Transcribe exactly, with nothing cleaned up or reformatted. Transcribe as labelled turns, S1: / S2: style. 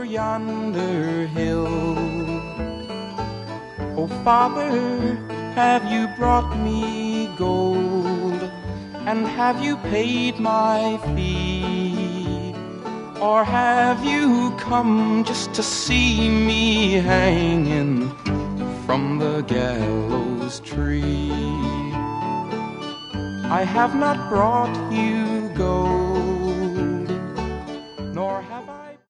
S1: yonder hill. Oh, Father, have you brought me gold? And have you paid my fee? Or have you come just to see me hanging from the gallows tree? I have not brought you gold,